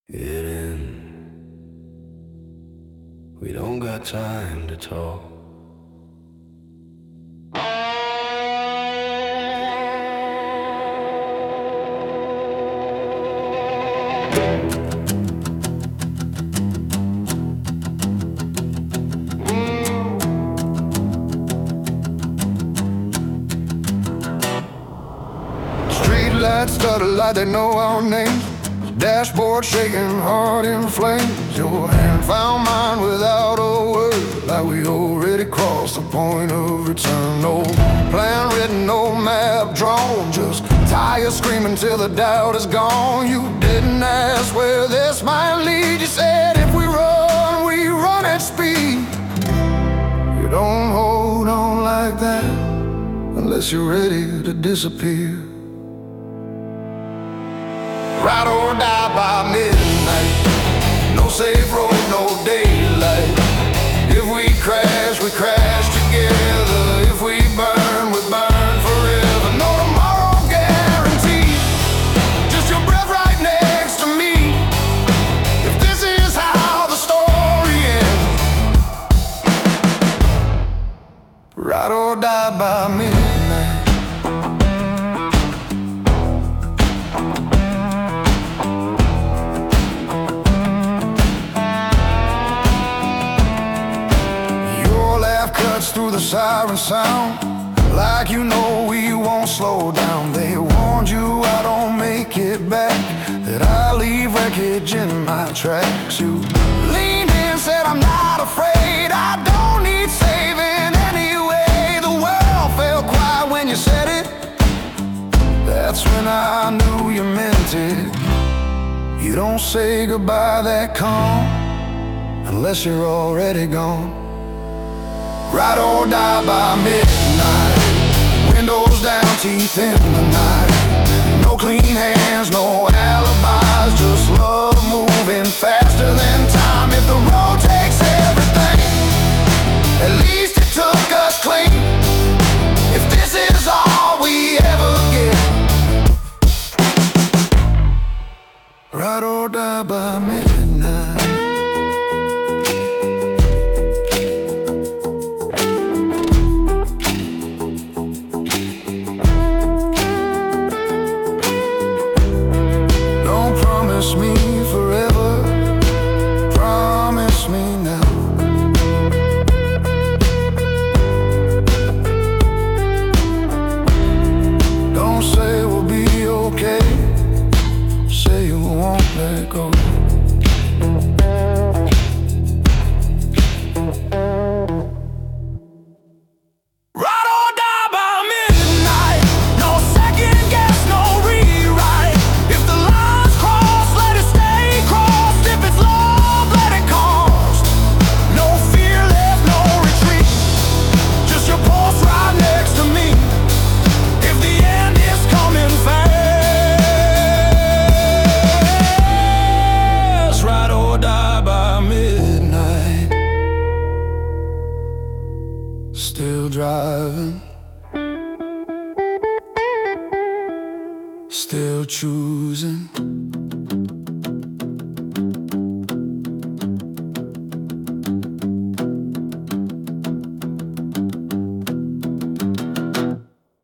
Get in. We don't got time to talk. Streetlights stutter like they know our names. Dashboard shaking, heart in flames. Your hand found mine without a word, like we already crossed the point of return. No plan written, no map drawn, just tires screaming till the doubt is gone. You didn't ask where this might lead. You said if we run at speed. You don't hold on like that unless you're ready to disappear. Ride or die by midnight. No safe road, no daylight. If we crash together. If we burn forever. No tomorrow guaranteed, just your breath right next to me. If this is how the story ends, ride or die by midnight. Through the siren sound, like you know we won't slow down. They warned you I don't make it back, that I leave wreckage in my tracks. You leaned in, said I'm not afraid, I don't need saving anyway. The world felt quiet when you said it. That's when I knew you meant it. You don't say goodbye that calm unless you're already gone. Ride or die by midnight. Windows down, teeth in the night. No clean hands, no alibis, just love moving faster than time. If the road takes everything, at least it took us clean. If this is all we ever get, ride or die by midnight. Promise me forever, promise me now. Don't say we'll be okay, say you won't let go. Still driving, still choosing.